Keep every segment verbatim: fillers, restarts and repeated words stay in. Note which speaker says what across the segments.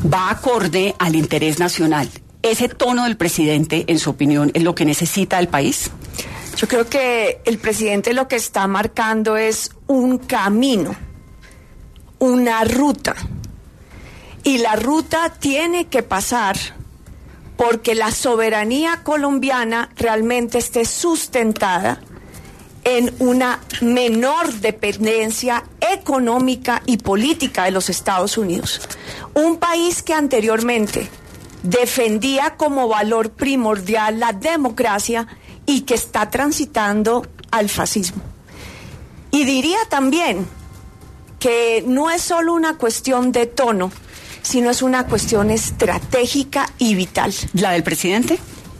Speaker 1: va acorde al interés nacional. ¿Ese tono del presidente, en su opinión, es lo que necesita el país?
Speaker 2: Yo creo que el presidente lo que está marcando es un camino, una ruta. Y la ruta tiene que pasar porque la soberanía colombiana realmente esté sustentada en una menor dependencia económica y política de los Estados Unidos. Un país que anteriormente defendía como valor primordial la democracia y que está transitando al fascismo. Y diría también que no es solo una cuestión de tono, sino es una cuestión estratégica y vital.
Speaker 1: ¿La del presidente?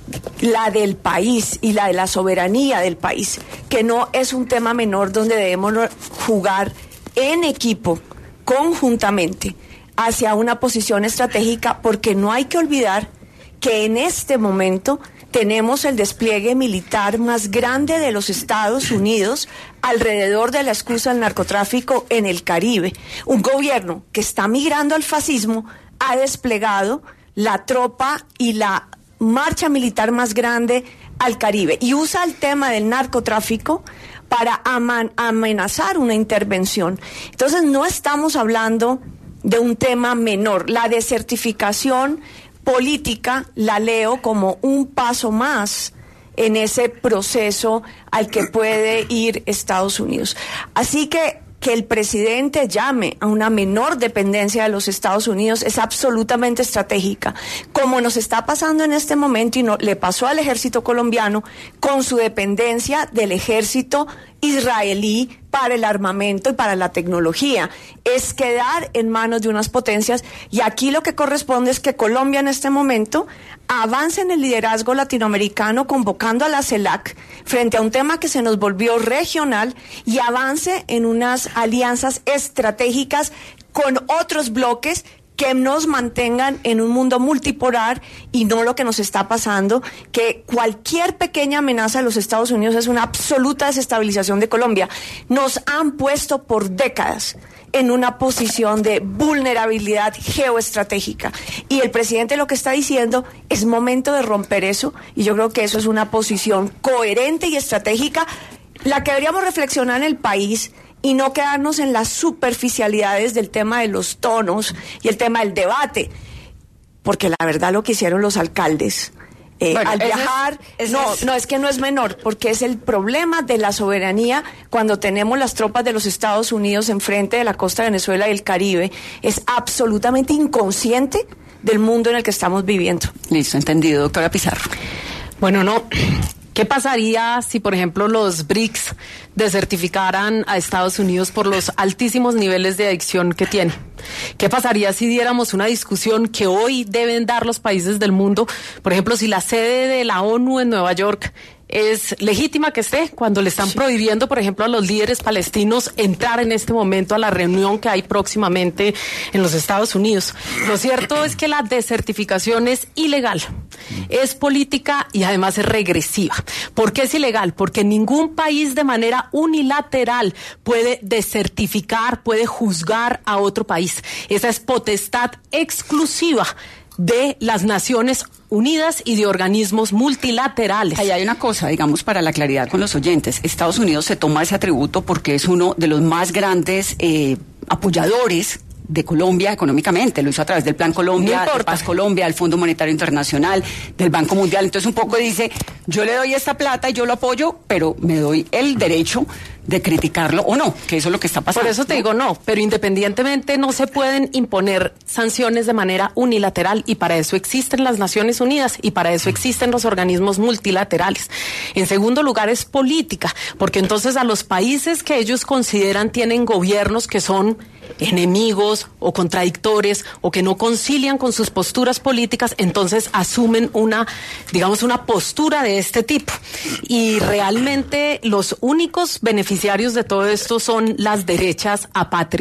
Speaker 2: La del país y la de la soberanía del país, que no es un tema menor donde debemos jugar en equipo, conjuntamente, hacia una posición estratégica, porque no hay que olvidar que en este momento tenemos el despliegue militar más grande de los Estados Unidos alrededor de la excusa del narcotráfico en el Caribe. Un gobierno que está migrando al fascismo ha desplegado la tropa y la marcha militar más grande al Caribe y usa el tema del narcotráfico para aman- amenazar una intervención. Entonces no estamos hablando de un tema menor. La desertificación política la leo como un paso más en ese proceso al que puede ir Estados Unidos. Así que que el presidente llame a una menor dependencia de los Estados Unidos es absolutamente estratégica, como nos está pasando en este momento y no, le pasó al ejército colombiano con su dependencia del ejército israelí para el armamento y para la tecnología. Es quedar en manos de unas potencias, y aquí lo que corresponde es que Colombia en este momento avance en el liderazgo latinoamericano convocando a la CELAC frente a un tema que se nos volvió regional y avance en unas alianzas estratégicas con otros bloques que nos mantengan en un mundo multipolar y no lo que nos está pasando, que cualquier pequeña amenaza de los Estados Unidos es una absoluta desestabilización de Colombia. Nos han puesto por décadas en una posición de vulnerabilidad geoestratégica. Y el presidente lo que está diciendo es momento de romper eso, y yo creo que eso es una posición coherente y estratégica, la que deberíamos reflexionar en el país y no quedarnos en las superficialidades del tema de los tonos y el tema del debate, porque la verdad lo que hicieron los alcaldes Eh, bueno, al viajar, es, es, no, es... no, es que no es menor, porque es el problema de la soberanía cuando tenemos las tropas de los Estados Unidos enfrente de la costa de Venezuela y el Caribe, es absolutamente inconsciente del mundo en el que estamos viviendo.
Speaker 1: Listo, entendido, doctora Pizarro.
Speaker 3: Bueno, no, ¿qué pasaría si, por ejemplo, los B R I C S desertificaran a Estados Unidos por los altísimos niveles de adicción que tiene? ¿Qué pasaría si diéramos una discusión que hoy deben dar los países del mundo? Por ejemplo, si la sede de la ONU en Nueva York es legítima que esté, cuando le están sí. prohibiendo, por ejemplo, a los líderes palestinos entrar en este momento a la reunión que hay próximamente en los Estados Unidos. Lo cierto es que la desertificación es ilegal, es política y además es regresiva. ¿Por qué es ilegal? Porque ningún país de manera unilateral puede desertificar, puede juzgar a otro país. Esa es potestad exclusiva de las Naciones Unidas y de organismos multilaterales.
Speaker 1: Ahí hay una cosa, digamos, para la claridad con los oyentes. Estados Unidos se toma ese atributo porque es uno de los más grandes eh, apoyadores de Colombia económicamente. Lo hizo a través del Plan Colombia,
Speaker 3: no
Speaker 1: de Paz Colombia, del Fondo Monetario Internacional, del Banco Mundial. Entonces un poco dice, yo le doy esta plata y yo lo apoyo, pero me doy el derecho de criticarlo o no, que eso es lo que está pasando.
Speaker 3: Por eso te
Speaker 1: ¿no?
Speaker 3: digo no, pero independientemente no se pueden imponer sanciones de manera unilateral, y para eso existen las Naciones Unidas y para eso existen los organismos multilaterales. En segundo lugar es política, porque entonces a los países que ellos consideran tienen gobiernos que son enemigos o contradictores o que no concilian con sus posturas políticas, entonces asumen una, digamos, una postura de este tipo. Y realmente los únicos beneficiarios de todo esto son las derechas apátridas.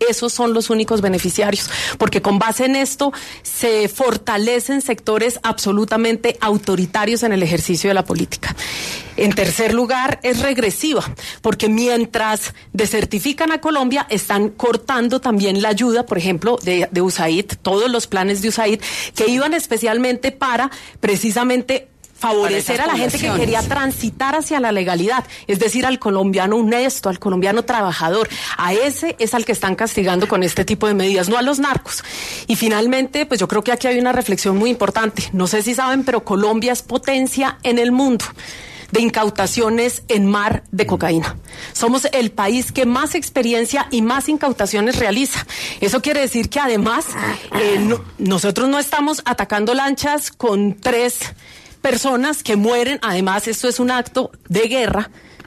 Speaker 3: esos son los únicos beneficiarios, porque con base en esto se fortalecen sectores absolutamente autoritarios en el ejercicio de la política. En tercer lugar, es regresiva, porque mientras desertifican a Colombia, están cortando también la ayuda, por ejemplo, de, de U S A I D, todos los planes de U S A I D, que iban especialmente para precisamente favorecer a la gente que quería transitar hacia la legalidad, es decir, al colombiano honesto, al colombiano trabajador. A ese es al que están castigando con este tipo de medidas, no a los narcos. Y finalmente, pues yo creo que aquí hay una reflexión muy importante. No sé si saben, pero Colombia es potencia en el mundo de incautaciones en mar de cocaína. Somos el país que más experiencia y más incautaciones realiza. Eso quiere decir que además eh, no, nosotros no estamos atacando lanchas con tres personas que mueren. Además, esto es un acto de guerra.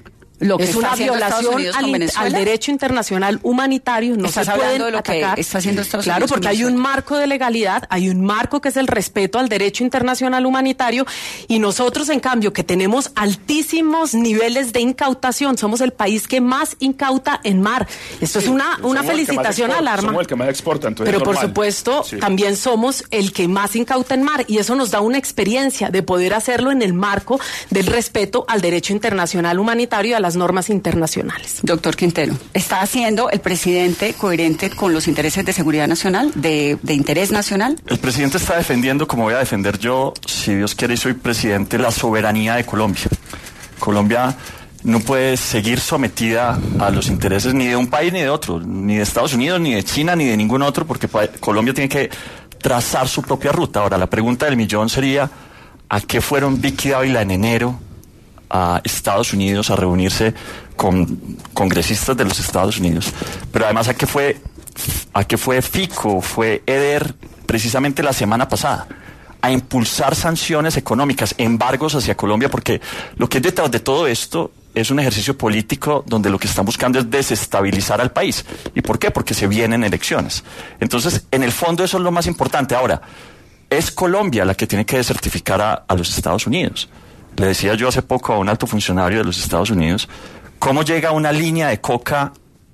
Speaker 3: Lo que es una violación al, al derecho internacional humanitario. No se pueden
Speaker 1: de lo
Speaker 3: atacar.
Speaker 1: Que está haciendo Estados
Speaker 3: claro,
Speaker 1: Unidos
Speaker 3: porque hay un marco de legalidad, hay un marco que es el respeto al derecho internacional humanitario, y nosotros, en cambio, que tenemos altísimos niveles de incautación, somos el país que más incauta en mar. Esto sí, es una, una felicitación al arma.
Speaker 4: Somos el que más exporta, entonces
Speaker 3: Pero por
Speaker 4: normal.
Speaker 3: supuesto, sí. También somos el que más incauta en mar, y eso nos da una experiencia de poder hacerlo en el marco del respeto al derecho internacional humanitario y a las normas internacionales.
Speaker 1: Doctor Quintero, ¿está haciendo el presidente coherente con los intereses de seguridad nacional, de, de interés nacional?
Speaker 5: El presidente está defendiendo, como voy a defender yo, si Dios quiere y soy presidente, la soberanía de Colombia. Colombia no puede seguir sometida a los intereses ni de un país ni de otro, ni de Estados Unidos, ni de China, ni de ningún otro, porque Colombia tiene que trazar su propia ruta. Ahora, la pregunta del millón sería, ¿a qué fueron Vicky Dávila en enero a Estados Unidos a reunirse con congresistas de los Estados Unidos? Pero además, ¿a qué fue, a qué fue Fico, fue Eder precisamente la semana pasada? A impulsar sanciones económicas, embargos hacia Colombia, porque lo que es detrás de todo esto es un ejercicio político donde lo que están buscando es desestabilizar al país. ¿Y por qué? Porque se vienen elecciones. Entonces, en el fondo eso es lo más importante. Ahora, es Colombia la que tiene que desertificar a, a los Estados Unidos. Le decía yo hace poco a un alto funcionario de los Estados Unidos cómo llega una línea de coca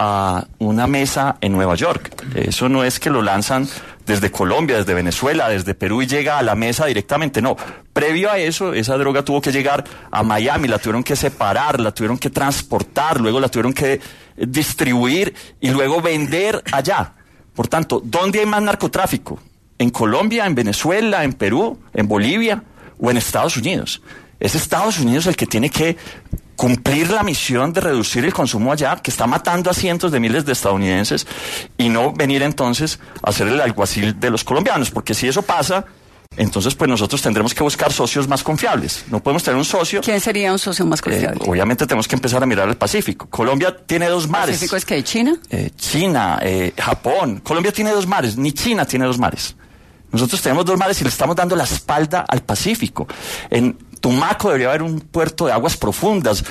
Speaker 5: a una mesa en Nueva York. Eso no es que lo lanzan desde Colombia, desde Venezuela, desde Perú y llega a la mesa directamente. No, previo a eso, esa droga tuvo que llegar a Miami, la tuvieron que separar, la tuvieron que transportar, luego la tuvieron que distribuir y luego vender allá. Por tanto, ¿dónde hay más narcotráfico? ¿En Colombia, en Venezuela, en Perú, en Bolivia o en Estados Unidos? Es Estados Unidos el que tiene que cumplir la misión de reducir el consumo allá, que está matando a cientos de miles de estadounidenses, y no venir entonces a ser el alguacil de los colombianos, porque si eso pasa, entonces pues nosotros tendremos que buscar socios más confiables. No podemos tener un socio...
Speaker 1: ¿Quién sería un socio más confiable?
Speaker 5: Eh, obviamente tenemos que empezar a mirar el Pacífico. Colombia tiene dos mares.
Speaker 1: ¿Pacífico es qué? ¿China?
Speaker 5: Eh, China, eh, Japón. Colombia tiene dos mares, ni China tiene dos mares. Nosotros tenemos dos mares y le estamos dando la espalda al Pacífico. En Tumaco debería haber un puerto de aguas profundas.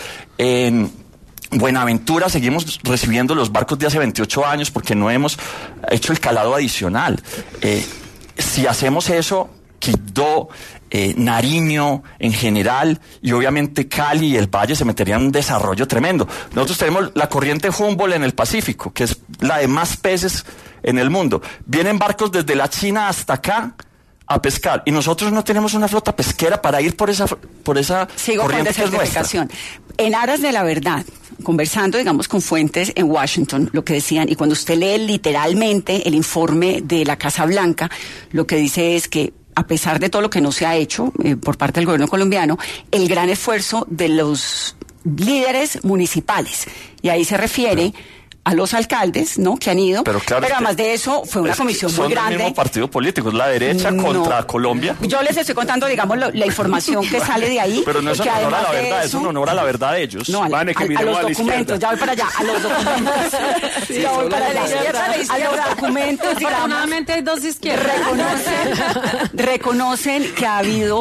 Speaker 5: En Buenaventura seguimos recibiendo los barcos de hace veintiocho años porque no hemos hecho el calado adicional. Eh, si hacemos eso, Quibdó, eh, Nariño en general y obviamente Cali y el Valle se meterían en un desarrollo tremendo. Nosotros tenemos la corriente Humboldt en el Pacífico, que es la de más peces en el mundo. Vienen barcos desde la China hasta acá a pescar y nosotros no tenemos una flota pesquera para ir por esa por esa
Speaker 1: Sigo
Speaker 5: corriente
Speaker 1: con desertificación. En aras de la verdad, conversando, digamos, con fuentes en Washington, lo que decían, y cuando usted lee literalmente el informe de la Casa Blanca, lo que dice es que a pesar de todo lo que no se ha hecho eh, por parte del gobierno colombiano, el gran esfuerzo de los líderes municipales, y ahí se refiere a los alcaldes, ¿no?, que han ido,
Speaker 5: pero, claro,
Speaker 1: pero además de eso fue una comisión muy grande. Son
Speaker 5: el mismo partido político, es la derecha no, contra Colombia.
Speaker 1: Yo les estoy contando, digamos, lo, la información que sale de ahí.
Speaker 5: Pero no es un honor a la verdad, eso, es un honor a la verdad de ellos.
Speaker 1: No, a,
Speaker 4: Vale, que
Speaker 1: a, a los
Speaker 4: a
Speaker 1: documentos, ya voy para allá, a los documentos.
Speaker 3: Sí,
Speaker 1: ya voy para la izquierda, a los documentos, digamos.
Speaker 3: Afortunadamente hay dos izquierdas.
Speaker 1: Reconocen, reconocen que ha habido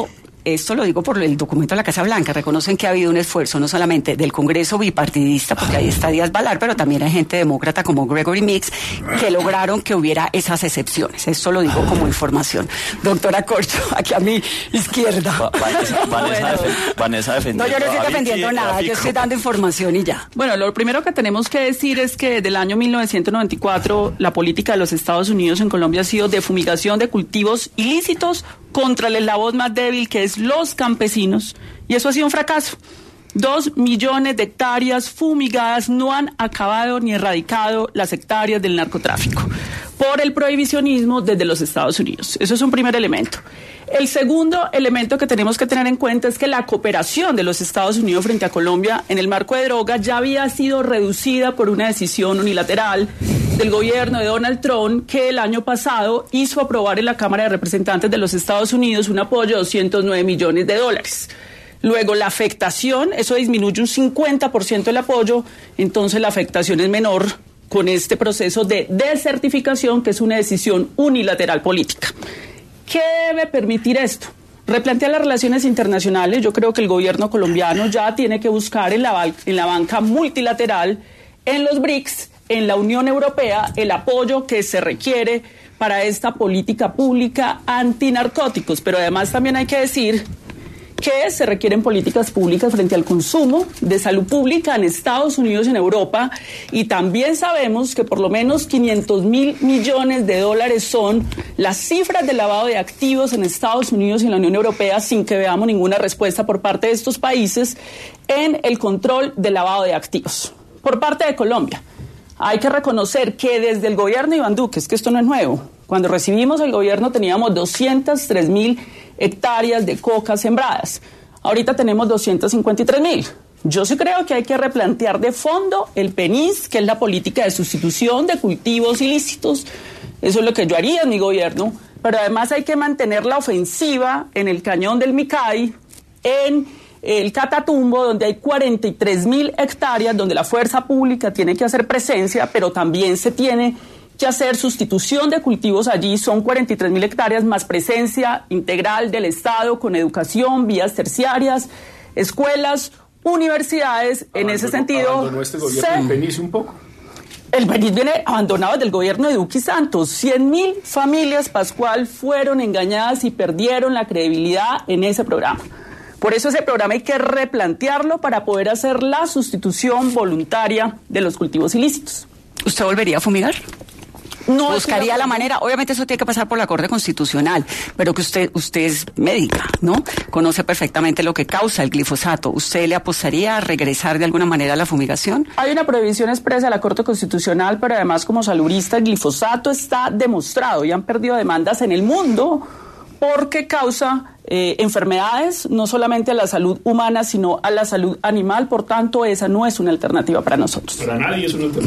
Speaker 1: esto lo digo por el documento de la Casa Blanca, reconocen que ha habido un esfuerzo no solamente del Congreso bipartidista, porque ahí está Díaz Balart, pero también hay gente demócrata como Gregory Meeks, que lograron que hubiera esas excepciones. Esto lo digo como información. Doctora Corcho, aquí a mi izquierda.
Speaker 5: Va, Vanessa, Vanessa,
Speaker 1: Bueno.
Speaker 5: defen- Vanessa defendiendo.
Speaker 1: No, yo no estoy
Speaker 5: a Vicky
Speaker 1: defendiendo
Speaker 5: y a
Speaker 1: nada, yo
Speaker 5: Fico.
Speaker 1: estoy dando información y ya.
Speaker 4: Bueno, lo primero que tenemos que decir es que desde el año mil novecientos noventa y cuatro la política de los Estados Unidos en Colombia ha sido de fumigación de cultivos ilícitos contra el eslabón más débil, que es los campesinos, y eso ha sido un fracaso. Dos millones de hectáreas fumigadas no han acabado ni erradicado las hectáreas del narcotráfico por el prohibicionismo desde los Estados Unidos. Eso es un primer elemento. El segundo elemento que tenemos que tener en cuenta es que la cooperación de los Estados Unidos frente a Colombia en el marco de drogas ya había sido reducida por una decisión unilateral del gobierno de Donald Trump, que el año pasado hizo aprobar en la Cámara de Representantes de los Estados Unidos un apoyo de doscientos nueve millones de dólares. Luego, la afectación, eso disminuye un cincuenta por ciento el apoyo, entonces la afectación es menor con este proceso de desertificación, que es una decisión unilateral política. ¿Qué debe permitir esto? Replantear las relaciones internacionales. Yo creo que el gobierno colombiano ya tiene que buscar en la, en la banca multilateral, en los BRICS, en la Unión Europea, el apoyo que se requiere para esta política pública antinarcóticos. Pero además también hay que decir que se requieren políticas públicas frente al consumo de salud pública en Estados Unidos y en Europa, y también sabemos que por lo menos quinientos mil millones de dólares son las cifras de lavado de activos en Estados Unidos y en la Unión Europea, sin que veamos ninguna respuesta por parte de estos países en el control del lavado de activos. Por parte de Colombia, hay que reconocer que desde el gobierno de Iván Duque, es que esto no es nuevo, cuando recibimos el gobierno teníamos doscientas tres mil hectáreas de coca sembradas. Ahorita tenemos doscientas cincuenta y tres mil. Yo sí creo que hay que replantear de fondo el P N I S, que es la política de sustitución de cultivos ilícitos. Eso es lo que yo haría en mi gobierno. Pero además hay que mantener la ofensiva en el cañón del Micay, en el Catatumbo, donde hay cuarenta y tres mil hectáreas, donde la fuerza pública tiene que hacer presencia, pero también se tiene que hacer sustitución de cultivos allí. Son cuarenta y tres mil hectáreas más presencia integral del Estado con educación, vías terciarias, escuelas, universidades. En ese sentido,
Speaker 6: ¿Abandonó este gobierno
Speaker 4: se-
Speaker 6: el P N I S un poco?
Speaker 4: el P N I S viene abandonado desde el gobierno de Duque y Santos. cien mil familias, Pascual, fueron engañadas y perdieron la credibilidad en ese programa. Por eso ese programa hay que replantearlo para poder hacer la sustitución voluntaria de los cultivos ilícitos.
Speaker 1: ¿Usted volvería a fumigar?
Speaker 4: No
Speaker 1: Buscaría la manera, obviamente eso tiene que pasar por la Corte Constitucional, pero que usted usted es médica, ¿no? Conoce perfectamente lo que causa el glifosato. ¿Usted le apostaría a regresar de alguna manera a la fumigación?
Speaker 4: Hay una prohibición expresa de la Corte Constitucional, pero además como saludista el glifosato está demostrado y han perdido demandas en el mundo porque causa eh, enfermedades no solamente a la salud humana, sino a la salud animal. Por tanto, esa no es una alternativa para nosotros.
Speaker 6: Para nadie es una alternativa.